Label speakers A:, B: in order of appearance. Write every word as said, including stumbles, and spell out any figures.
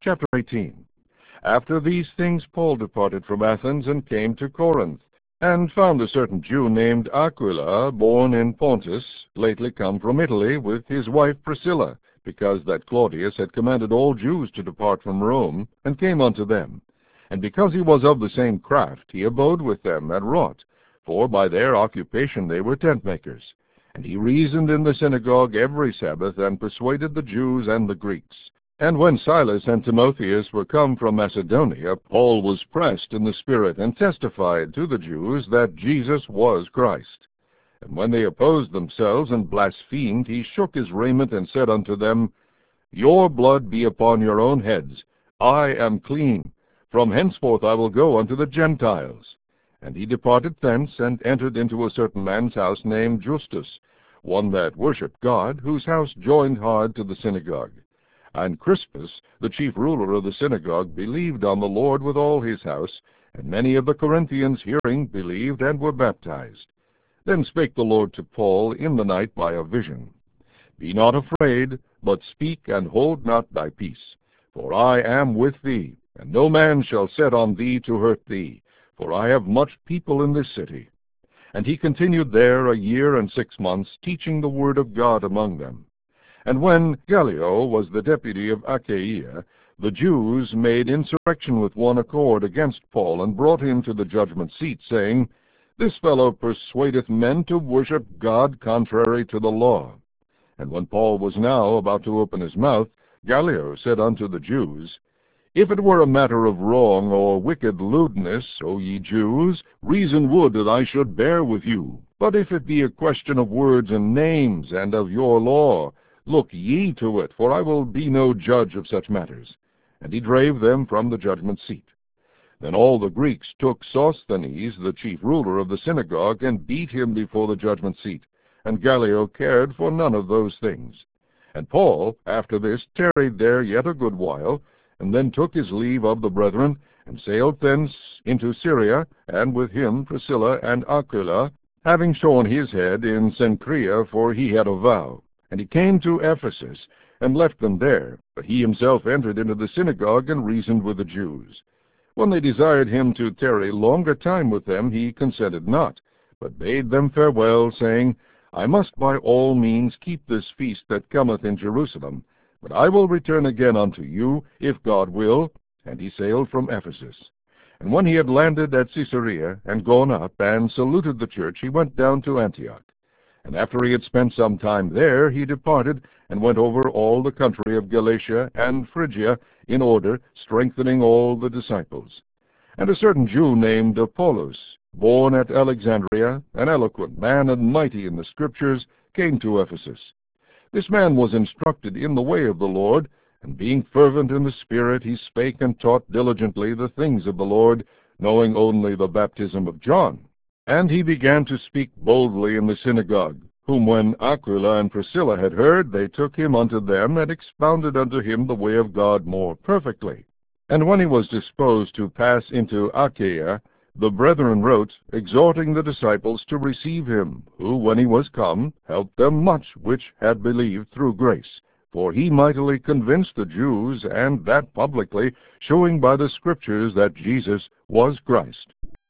A: Chapter eighteen. After these things Paul departed from Athens and came to Corinth, and found a certain Jew named Aquila, born in Pontus, lately come from Italy, with his wife Priscilla, because that Claudius had commanded all Jews to depart from Rome, and came unto them. And because he was of the same craft, he abode with them, and wrought, for by their occupation they were tent-makers. And he reasoned in the synagogue every Sabbath, and persuaded the Jews and the Greeks. And when Silas and Timotheus were come from Macedonia, Paul was pressed in the Spirit, and testified to the Jews that Jesus was Christ. And when they opposed themselves and blasphemed, he shook his raiment, and said unto them, Your blood be upon your own heads. I am clean. From henceforth I will go unto the Gentiles. And he departed thence, and entered into a certain man's house named Justus, one that worshipped God, whose house joined hard to the synagogue. And Crispus, the chief ruler of the synagogue, believed on the Lord with all his house, and many of the Corinthians hearing believed, and were baptized. Then spake the Lord to Paul in the night by a vision, Be not afraid, but speak, and hold not thy peace. For I am with thee, and no man shall set on thee to hurt thee, for I have much people in this city. And he continued there a year and six months, teaching the word of God among them. And when Gallio was the deputy of Achaia, the Jews made insurrection with one accord against Paul, and brought him to the judgment seat, saying, This fellow persuadeth men to worship God contrary to the law. And when Paul was now about to open his mouth, Gallio said unto the Jews, If it were a matter of wrong or wicked lewdness, O ye Jews, reason would that I should bear with you. But if it be a question of words and names, and of your law, look ye to it, for I will be no judge of such matters. And he drave them from the judgment seat. Then all the Greeks took Sosthenes, the chief ruler of the synagogue, and beat him before the judgment seat. And Gallio cared for none of those things. And Paul, after this, tarried there yet a good while, and then took his leave of the brethren, and sailed thence into Syria, and with him Priscilla and Aquila, having shorn his head in Cenchrea, for he had a vow. And he came to Ephesus, and left them there. But he himself entered into the synagogue, and reasoned with the Jews. When they desired him to tarry longer time with them, he consented not, but bade them farewell, saying, I must by all means keep this feast that cometh in Jerusalem, but I will return again unto you, if God will. And he sailed from Ephesus. And when he had landed at Caesarea, and gone up, and saluted the church, he went down to Antioch. And after he had spent some time there, he departed, and went over all the country of Galatia and Phrygia in order, strengthening all the disciples. And a certain Jew named Apollos, born at Alexandria, an eloquent man and mighty in the Scriptures, came to Ephesus. This man was instructed in the way of the Lord, and being fervent in the Spirit, he spake and taught diligently the things of the Lord, knowing only the baptism of John. And he began to speak boldly in the synagogue, whom when Aquila and Priscilla had heard, they took him unto them, and expounded unto him the way of God more perfectly. And when he was disposed to pass into Achaia, the brethren wrote, exhorting the disciples to receive him, who, when he was come, helped them much which had believed through grace. For he mightily convinced the Jews, and that publicly, showing by the Scriptures that Jesus was Christ.